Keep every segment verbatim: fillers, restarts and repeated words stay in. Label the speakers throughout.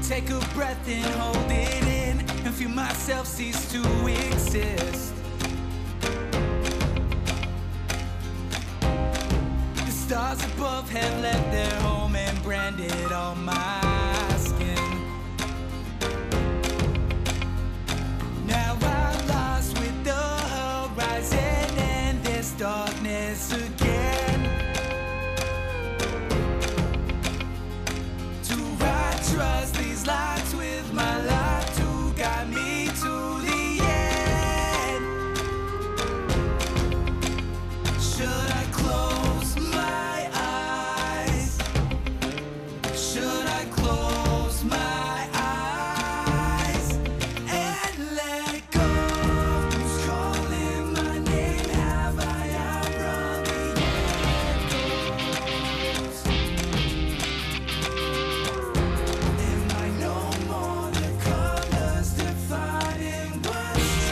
Speaker 1: Take a breath and hold it in, and feel myself cease to exist. The stars above have left their home and branded on my skin. Now I'm lost with the horizon and this darkness again. Do I trust these lights with my life to guide me to the end? Should I close my eyes? Should I close my eyes and let go? Who's calling my name? Have I outrun the echoes? Am I no more the colors defining what's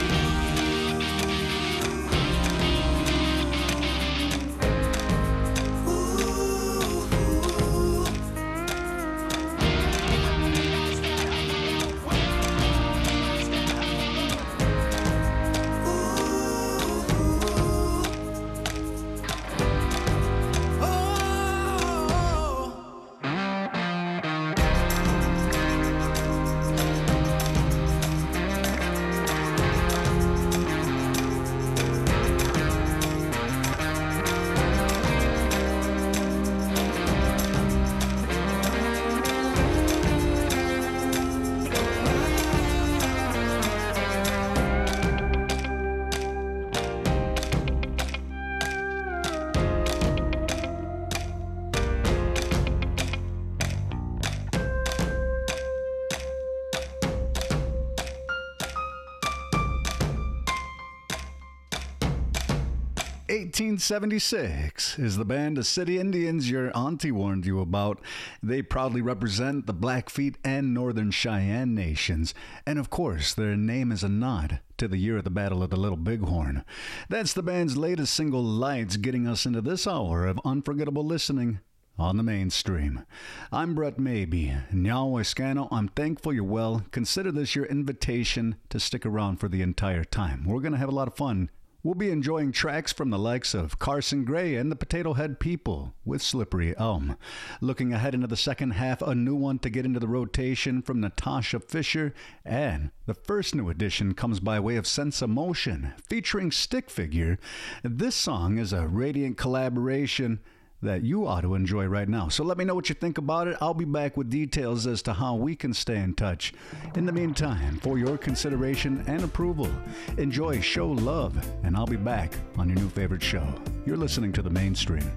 Speaker 2: eighteen seventy-six is the band, the City Indians, your auntie warned you about. They proudly represent the Blackfeet and Northern Cheyenne nations. And of course, their name is a nod to the year of the Battle of the Little Bighorn. That's the band's latest single, Lights, getting us into this hour of unforgettable listening on the mainstream. I'm Brett Maybe. Nyawa Scano, I'm thankful you're well. Consider this your invitation to stick around for the entire time. We're going to have a lot of fun. We'll be enjoying tracks from the likes of Carson Gray and the Potato Head People with Slippery Elm. Looking ahead into the second half, a new one to get into the rotation from Natasha Fisher. And the first new edition comes by way of Sense of Motion, featuring Stick Figure. This song is a radiant collaboration that you ought to enjoy right now. So let me know what you think about it. I'll be back with details as to how we can stay in touch. In the meantime, for your consideration and approval, enjoy Show Love, and I'll be back on your new favorite show. You're listening to The Mainstream.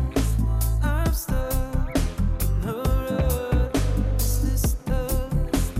Speaker 3: I'm stuck in the road. Is this love?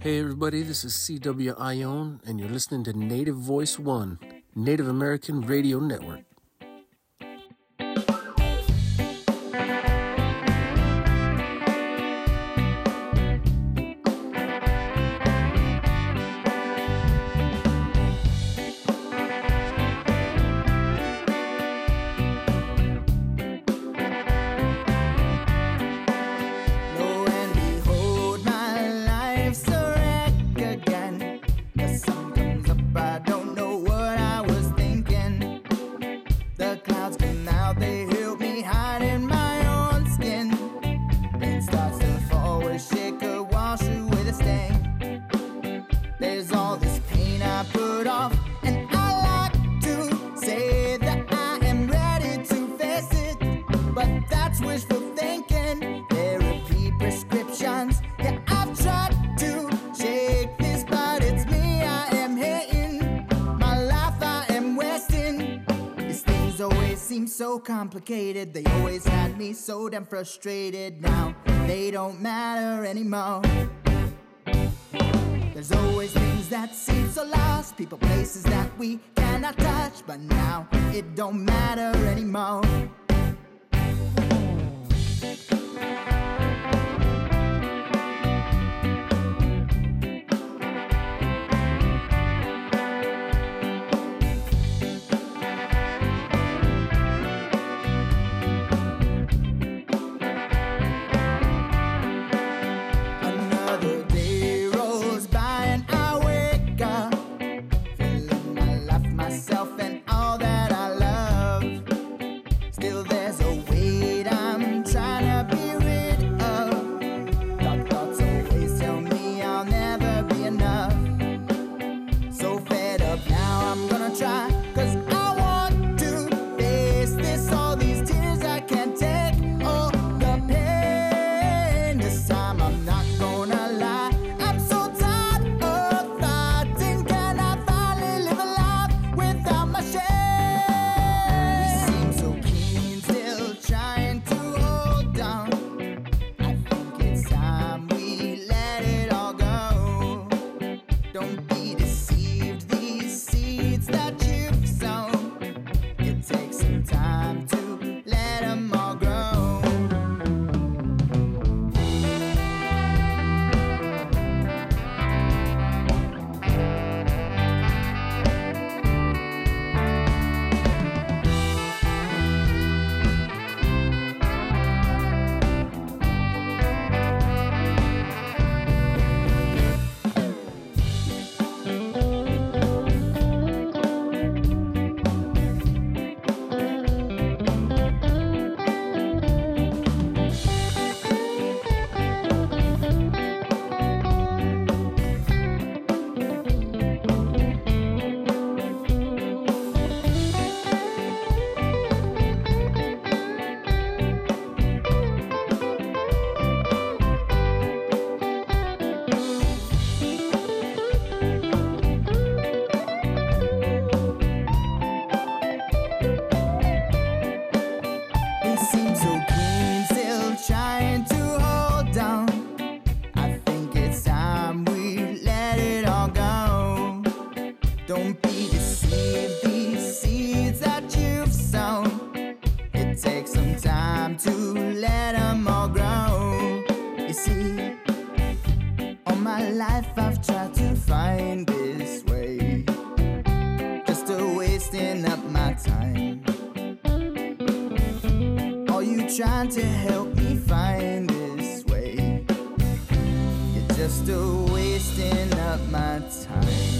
Speaker 3: Hey everybody, this is C W Ione, and you're listening to Native Voice One, Native American Radio Network.
Speaker 4: Complicated, they always had me so damn frustrated. Now they don't matter anymore. There's always things that seem so lost, people, places that we cannot touch, but now it don't matter anymore. Trying to help me find this way. You're just a wasting up my time.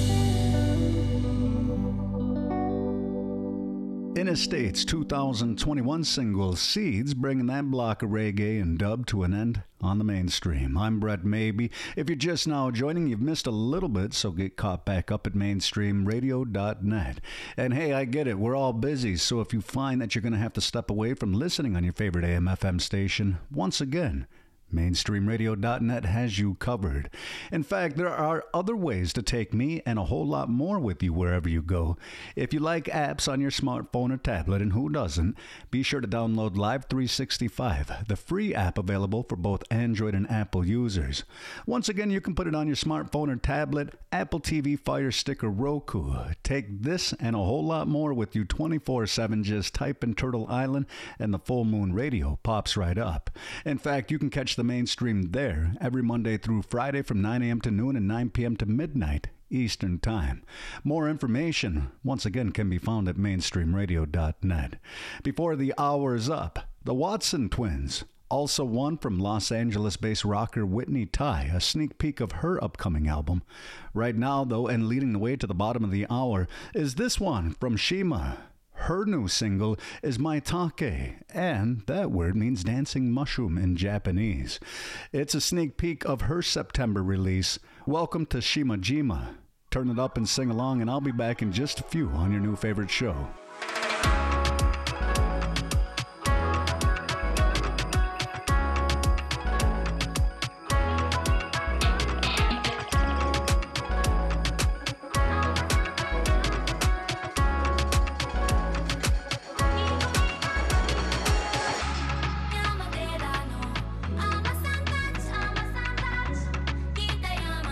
Speaker 2: Interstate's two thousand twenty-one single Seeds, bringing that block of reggae and dub to an end on the mainstream. I'm Brett Maybe. If you're just now joining, you've missed a little bit, so get caught back up at mainstream radio dot net. And hey, I get it, we're all busy, so if you find that you're going to have to step away from listening on your favorite A M F M station, once again, mainstream radio dot net has you covered. In fact, there are other ways to take me and a whole lot more with you wherever you go. If you like apps on your smartphone or tablet, and who doesn't, be sure to download Live three sixty-five, the free app available for both Android and Apple users. Once again, you can put it on your smartphone or tablet, Apple T V, Fire Stick, or Roku. Take this and a whole lot more with you twenty-four seven. Just type in Turtle Island and the Full Moon Radio pops right up. In fact, you can catch the Mainstream there every Monday through Friday from nine a.m. to noon and nine p.m. to midnight Eastern Time. More information, once again, can be found at mainstream radio dot net. Before the hour is up, the Watson Twins. Also one from Los Angeles-based rocker Whitney Tai, a sneak peek of her upcoming album. Right now, though, and leading the way to the bottom of the hour, is this one from Shima. Her new single is Maitake, and that word means dancing mushroom in Japanese. It's a sneak peek of her September release. Welcome to Shimajima. Turn it up and sing along, and I'll be back in just a few on your new favorite show.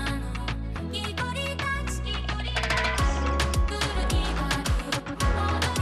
Speaker 5: 「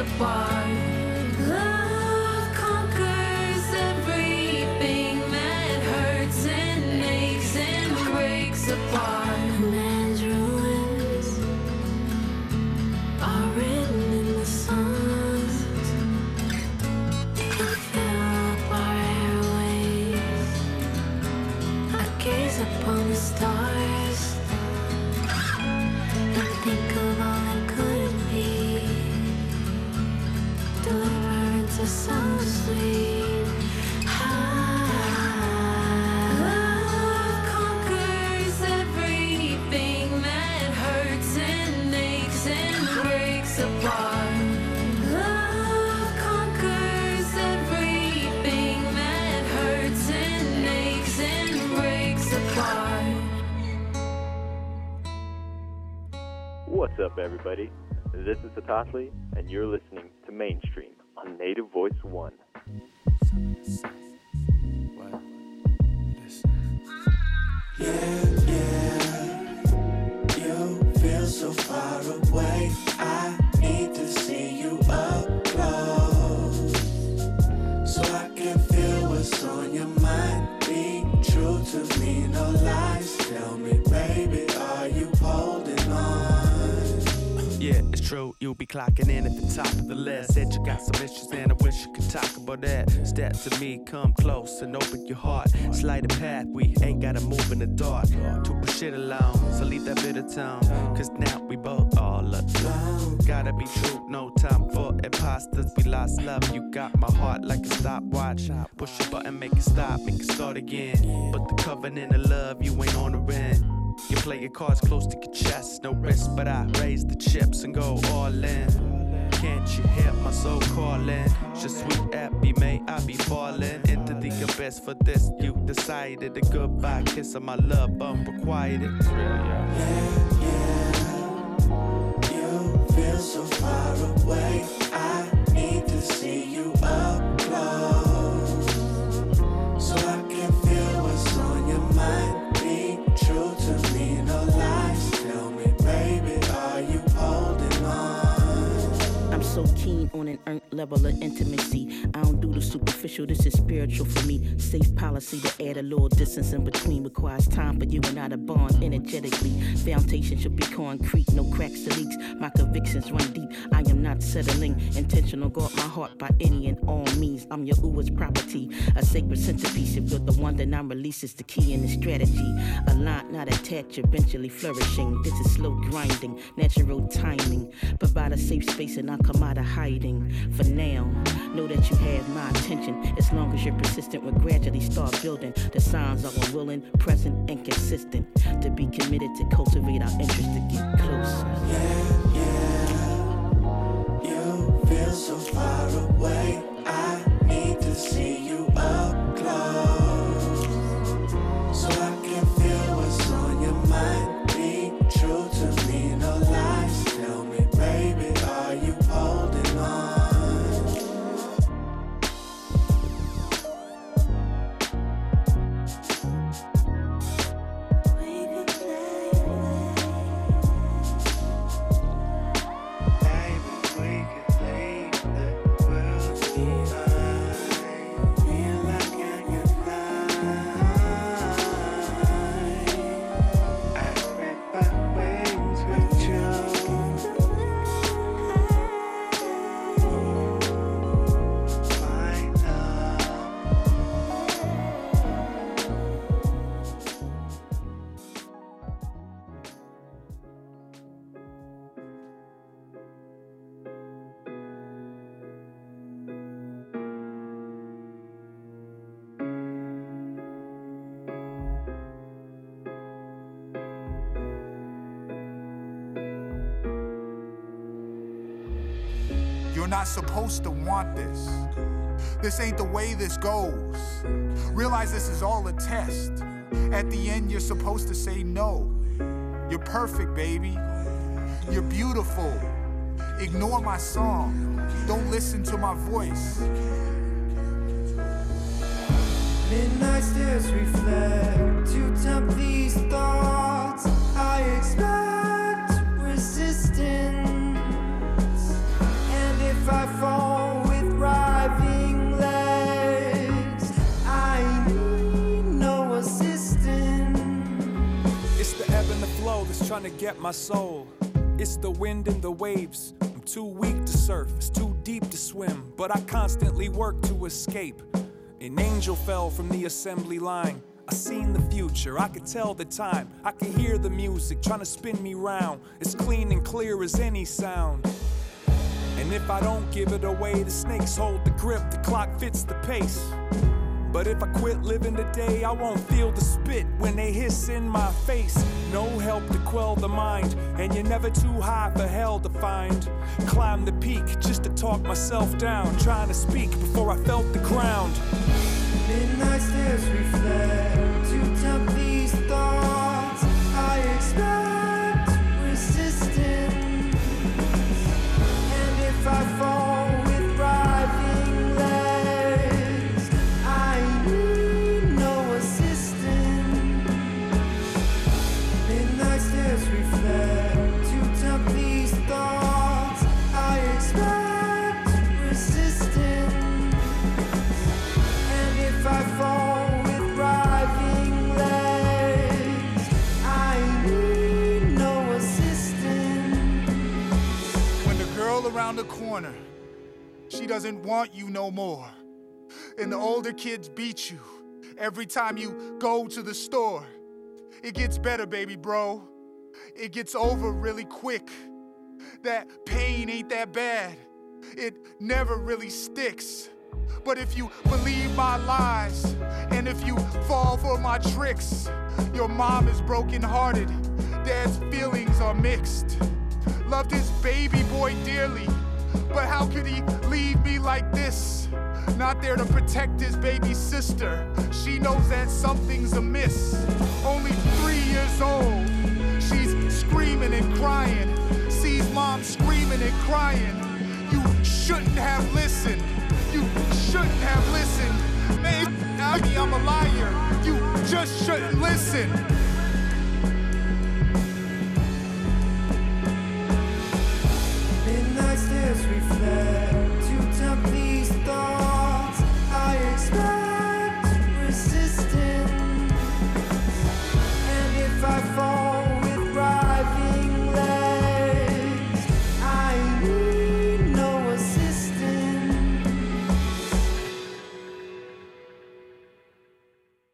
Speaker 5: apart. Love conquers everything that hurts and aches and breaks apart. Man's ruins are written in the songs that fill up our airways. I gaze upon the stars and think of all that could be. Deliverance is so sweet. Love conquers everything that hurts and aches and breaks apart. Love conquers everything that hurts and aches and breaks apart.
Speaker 6: What's up, everybody? This is Satasli, and you're listening to Mainstream on Native Voice One.
Speaker 1: Yeah, yeah. You feel so far away. I need to see you up close, so I can feel what's on your mind. Be true to me, no lies. Tell me, baby, are you holding on?
Speaker 7: Yeah, it's true, you'll be clocking in at the top of the list. Said you got some issues and I wish you could talk about that. Step to me, come close and open your heart. Slide a path, we ain't gotta move in the dark. To push shit alone, so leave that bitter tone. Cause now we both all alone. Gotta be true, no time for imposters. We lost love, you got my heart like a stopwatch. Push a button, make it stop, make it start again. But the covenant of love, you ain't on the end. You play your cards close to your chest, no risk, but I raise the chips and go all in. Can't you hear my soul calling? Just sweet happy, may I be falling into the abyss for this. You decided a goodbye kiss of my love, unrequited. It's real, yeah.
Speaker 1: Yeah, yeah. You feel so far away. I need to see you up close, so I can feel what's on your mind. Be true to me, no lies. Tell me, baby, are you holding on?
Speaker 8: I'm so keen on an earned level of intimacy. I don't do the superficial, this is spiritual for me. Safe policy to add a little distance in between requires time for you and I to bond energetically. Foundation should be concrete, no cracks or leaks. My convictions run deep, I am not settling. Intentional, guard my heart by any and all means. I'm your Uwa's property, a sacred centerpiece. If you're the one, then I'm released is the key in the strategy. Aligned, not attached, eventually flourishing. This is slow grinding, natural timing. Provide a safe space and I'll come out of hiding. For now, know that you have my attention. As long as you're persistent, we'll gradually start building. The signs are willing, present, and consistent. To be committed to cultivate our interest to get closer.
Speaker 1: Yeah, yeah. You feel so far away. I need to see you up close, so I can feel what's on your mind. Be true to me, no lies. Tell me, baby, are you holding on?
Speaker 9: You're not supposed to want this. This ain't the way this goes. Realize this is all a test. At the end, you're supposed to say no. You're perfect, baby. You're beautiful. Ignore my song. Don't listen to my voice.
Speaker 4: Midnight stares reflect to tempt these thoughts. I expect resistance, and if I
Speaker 10: trying to get my soul. It's the wind and the waves. I'm too weak to surf, it's too deep to swim, but I constantly work to escape. An angel fell from the assembly line. I seen the future, I could tell the time. I could hear the music trying to spin me round. It's clean and clear as any sound. And if I don't give it away, the snakes hold the grip, the clock fits the pace. But if I quit living today, I won't feel the spit when they hiss in my face. No help to quell the mind, and you're never too high for hell to find. Climb the peak just to talk myself down, trying to speak before I felt the ground.
Speaker 1: Midnight stairs reflect to tempt these thoughts. I expect resistance, and if I fall with writhing legs, I need no assistance. Midnight stairs reflect to tempt these thoughts. I expect resistance. If I fall with writhing legs, I need no assistance.
Speaker 9: When the girl around the corner, she doesn't want you no more. And the older kids beat you every time you go to the store. It gets better, baby bro. It gets over really quick. That pain ain't that bad. It never really sticks. But if you believe my lies, and if you fall for my tricks, your mom is brokenhearted, dad's feelings are mixed. Loved his baby boy dearly, but how could he leave me like this? Not there to protect his baby sister, she knows that something's amiss. Only three years old, she's screaming and crying, sees mom screaming and crying. You shouldn't have listened. You shouldn't have listened. Maybe I'm a liar. You just shouldn't listen.